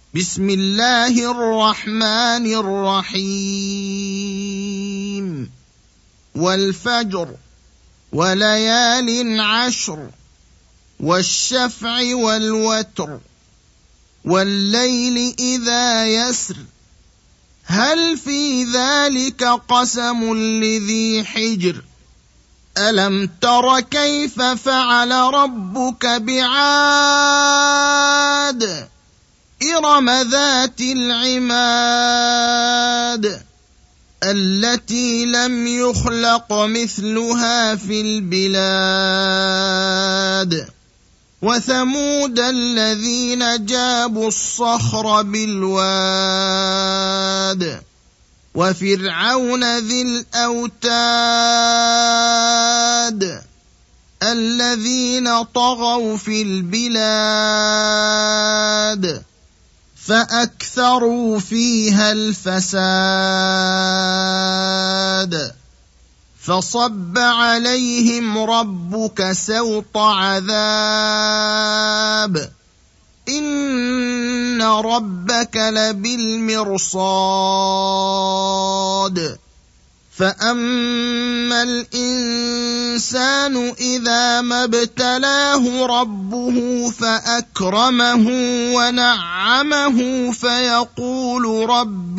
بسم الله الرحمن الرحيم. والفجر وليال عشر والشفع والوتر والليل إذا يسر هل في ذلك قسم لذي حجر ألم تر كيف فعل ربك بعاد إرم ذات العماد التي لم يخلق مثلها في البلاد وثمود الذين جابوا الصخر بالواد وفرعون ذي الأوتاد الذين طغوا في البلاد فأكثروا فيها الفساد فصب عليهم ربك سوط عذاب إن ربك لبالمرصاد فأما الإنسان إذا ما ابتلاه ربه فأكرمه ونعمه فيقول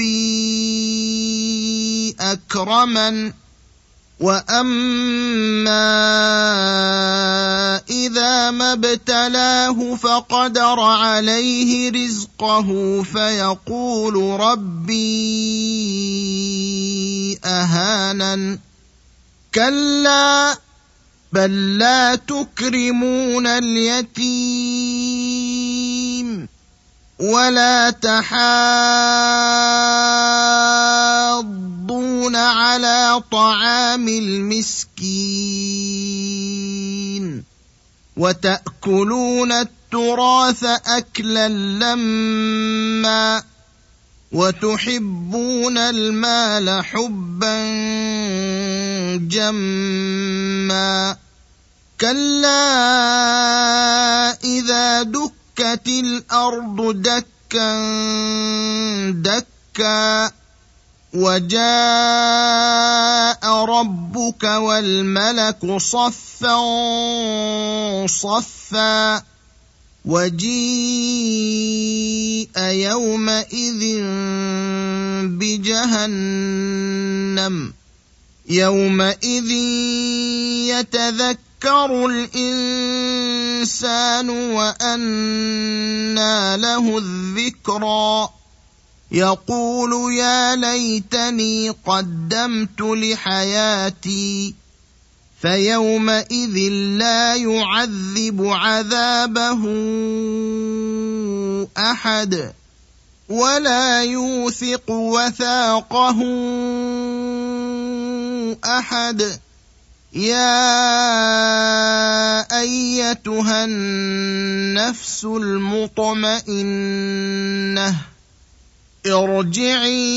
ربي أكرمن وأما إذا ما ابتلاه فقدر عليه رزقه فيقول ربي أهانن كلا بل لا تكرمون اليتيم ولا تحاضون على طعام المسكين وتأكلون التراث أكلا لما وتحبون المال حبا جما كلا إذا دكت الأرض دكا دكا وجاء ربك والملك صفا صفا وجيء يومئذ بجهنم يومئذ يتذكر الإنسان وأنى له الذكرى يقول يا ليتني قدمت لحياتي فيومئذ لا يعذب عذابه أحد ولا يوثق وثاقه أحد يا أيتها النفس المطمئنة ارجعي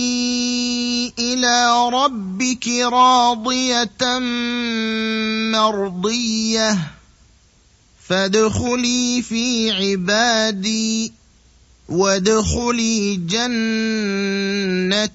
إلى ربك راضية مرضية فادخلي في عبادي وادخلي جنتي.